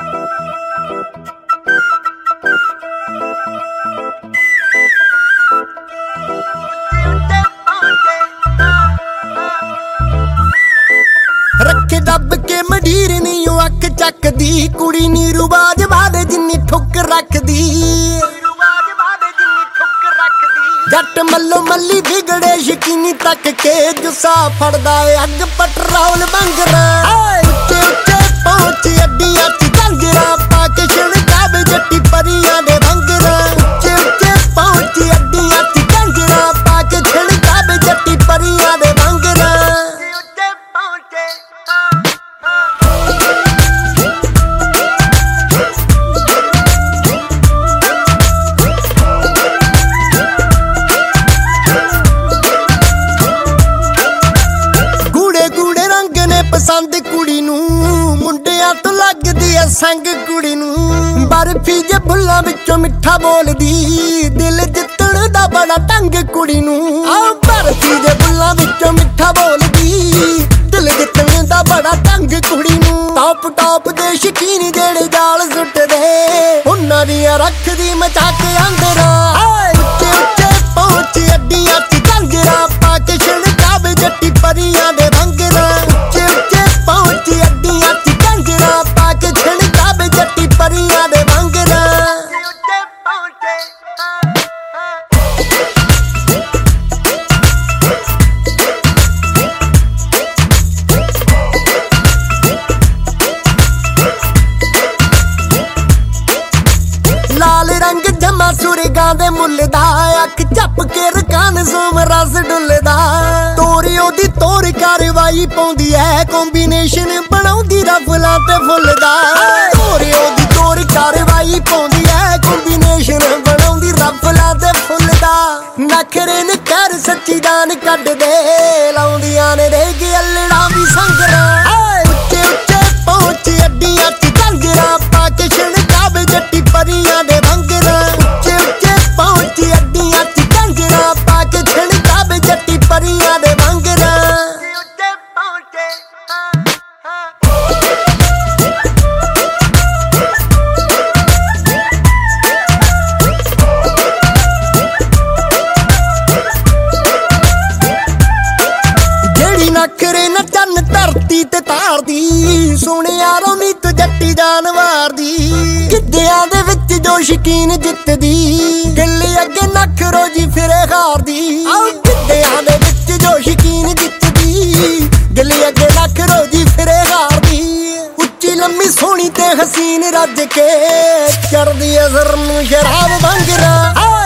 रखे दब के मडीर नी अख चकदी कुड़ी नी रुबाज वाले जिन्नी ठुक रखदी जट मल्लो मल्ली बिगड़े शकीनी तक के जुस्सा फड़दा अग पटरोल बंगरा उच्चे उच्चे पहुंच अड्डियां च कंजरा पाके छिड़कावे जट्टी परियां दे भंगरा उच्चे उच्चे पहुंच अड्डियां च कंजरा पाके छिड़कावे जट्टी परियां दे भंगरा पसंद कुड़ी नू मुंडियां तो लगदी है संग कुड़ी नू बर्फी जे बुल्लां विचों मिठा बोलदी दिल जितण दा बड़ा ढंग कुड़ी नू बर्फी जे बुल्लां विचों मिठा बोलदी दिल जितण दा बड़ा ढंग कुड़ी नू टॉप टॉप दे शकीन जेड़े जाल सुटदे उन्हां दियां रखदी मचा के अंदरा उच्चे उच्चे पहुंच अड्डियां च कंजरा पाके छिड़कावे जट्टी परियां दे भंगरा पहुंच अड्डियां च कंजरा पाके छिड़कावे जट्टी परियां दे भंगरा लाल रंग जमा सुरगां दे मुल्ल दा अख झप के रकान सोम रस डुलदा तोरी ओदी तोर कारवाई पौंदी है कॉम्बिनेशन बनाउंदी रफलां ते फुल्लदा तोरी ओदी तोर कारवाई पौंदी है कॉम्बिनेशन बनाउंदी रफलां ते फुल्लदा नखरे ने कर सच्ची जान कढ दे लाउंदियां ने रेग अल्लड़ा भी संगरा उच्चे उच्चे पहुंच अड्डियां च कंजरा पाके छिड़कावे जट्टी परियां दे भंगरा उच्चे उच्चे पहुंच अड्डियां च कंजरा पाके छिड़कावे जट्टी परियां दे भंगरा नखरे न चन्न धरती ते तारदी सुनिया रोनी तो जट्टी जानवार दी गिद्धियां दे विच जो शकीन जितदी गिल्ली अगे नख रोजी फिरे हारदी गिद्धियां दे विच जो शकीन जितदी गिल्ली अगे नख रोजी फिरे हारदी उच्ची लम्मी सोहनी ते हसीन रज के चढ़दी असर नूं शराब भंगरा